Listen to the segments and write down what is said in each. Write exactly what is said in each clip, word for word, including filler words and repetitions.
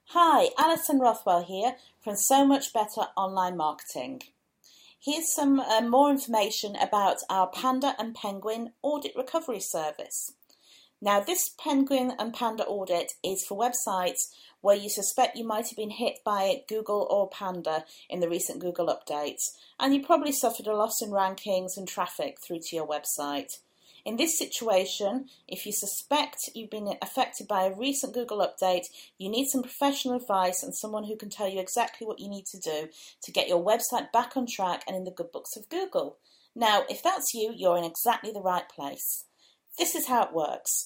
Hi, Alison Rothwell here from So Much Better Online Marketing. Here's some uh, more information about our Panda and Penguin Audit Recovery Service. Now, this Penguin and Panda audit is for websites where you suspect you might have been hit by Google or Panda in the recent Google updates, and you probably suffered a loss in rankings and traffic through to your website. In this situation, if you suspect you've been affected by a recent Google update, you need some professional advice and someone who can tell you exactly what you need to do to get your website back on track and in the good books of Google. Now, if that's you, you're in exactly the right place. This is how it works.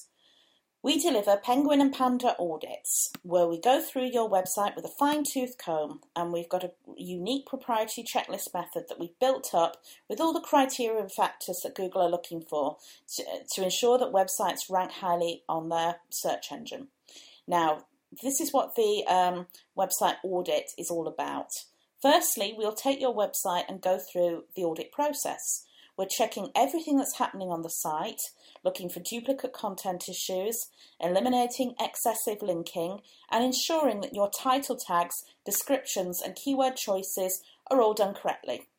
We deliver Penguin and Panda audits where we go through your website with a fine-tooth comb, and we've got a unique proprietary checklist method that we've built up with all the criteria and factors that Google are looking for to, to ensure that websites rank highly on their search engine. Now, this is what the um, website audit is all about. Firstly, we'll take your website and go through the audit process. We're checking everything that's happening on the site, looking for duplicate content issues, eliminating excessive linking, and ensuring that your title tags, descriptions, and keyword choices are all done correctly.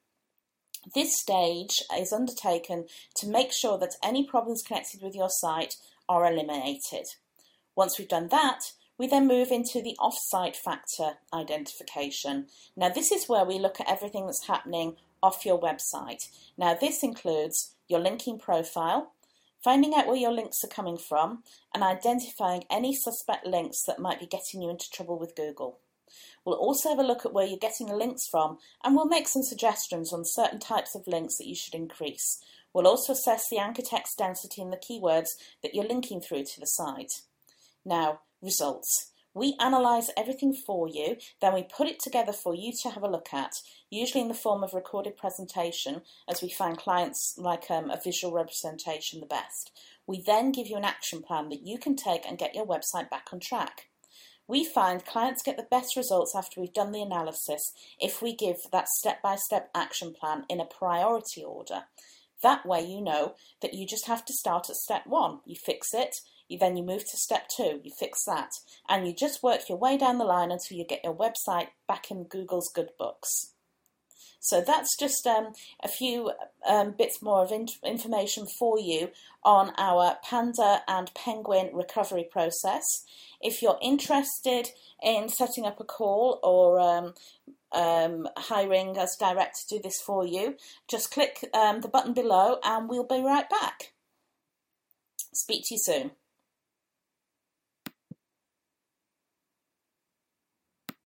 This stage is undertaken to make sure that any problems connected with your site are eliminated. Once we've done that, we then move into the off-site factor identification. Now, this is where we look at everything that's happening off your website. Now, this includes your linking profile, finding out where your links are coming from, and identifying any suspect links that might be getting you into trouble with Google. We'll also have a look at where you're getting the links from, and we'll make some suggestions on certain types of links that you should increase. We'll also assess the anchor text density and the keywords that you're linking through to the site. Now, results. We analyse everything for you, then we put it together for you to have a look at, usually in the form of recorded presentation, as we find clients like um, a visual representation the best. We then give you an action plan that you can take and get your website back on track. We find clients get the best results after we've done the analysis if we give that step-by-step action plan in a priority order. That way you know that you just have to start at step one. You fix it. You, then you move to step two, you fix that, and you just work your way down the line until you get your website back in Google's good books. So that's just um, a few um, bits more of in- information for you on our Panda and Penguin recovery process. If you're interested in setting up a call or um, um, hiring us direct to do this for you, just click um, the button below and we'll be right back. Speak to you soon.